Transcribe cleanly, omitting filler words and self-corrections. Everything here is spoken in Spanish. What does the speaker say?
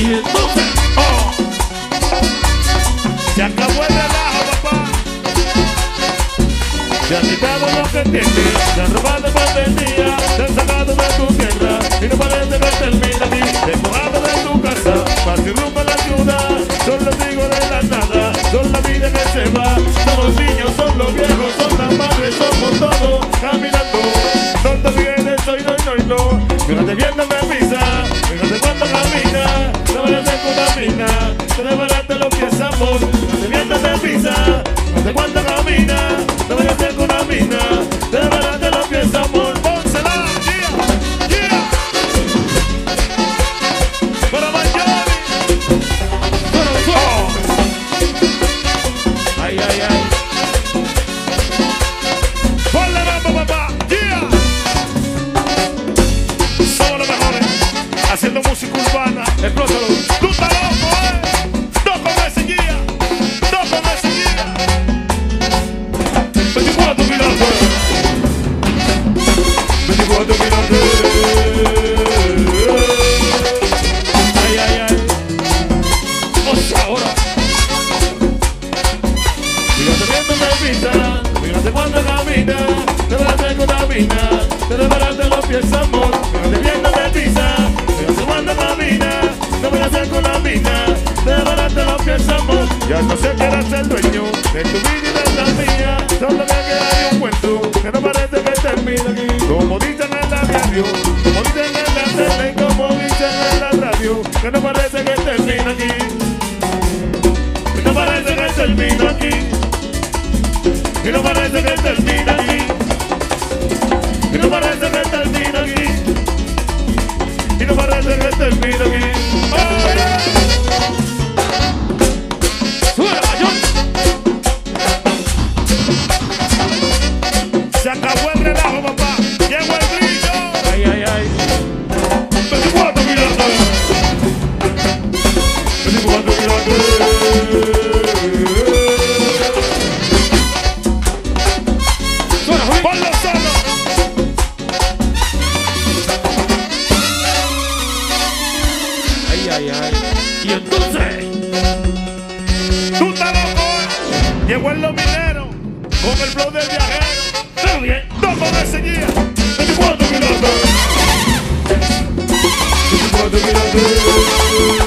Y entonces, se acabó el relajo, papá. Se han quitado lo que tienes, te han robado más del día, te han sacado de tu tierra y no parece que termina aquí. Despojado de tu casa, vas sin rumbo a la ciudad. Son los hijos de la nada, son la vida que se va. Son los niños, son los viejos, son las madres, somos todos caminando. ¿Dónde vienes? Hoy no. Fíjate viendo me pisa, fíjate cuánto camina, no vayas a contamina, te desbarate los pies amor. Fíjate viendo me pisa, fíjate cuánto camina, no vayas a contamina, te desbarate los pies amor. Pónsela, yeah. Para Mayori, ay. Ponle rampa, papá, yeah. Somos los mejores, haciendo música urbana, explótalo. Tú estás loco, dos con ese guía, 24 gigantes, 24 gigantes. Ay. Ahora. Fíjate viendo me pisa, fíjate cuando camina, te verás contamina, te desbarate los pies amor. Fíjate viendo me pisa, fíjate cuando camina, te verás contamina, te desbarate los pies amor. Ya no sé que eres el dueño de tu vida y de la mía, solo me queda un cuento que no parece que termina aquí. Como dicen en la radio, como dicen en la tele y como dicen en la radio, que no parece que termina aquí. Que no parece que termina aquí. Que no parece que termina aquí. Que no parece que termina aquí. Que no parece que termina aquí. ¡Oh, yeah! Se acabó el relajo, papá. Llegó el brillo. Ay. 24 gigantes. 24 gigantes. Ponlo solo. Ay. Y entonces, tú estás loco. Llegó el minero con el flow del viajero. Pero bien, dos con ese guía. 24 gigantes. 24 gigantes.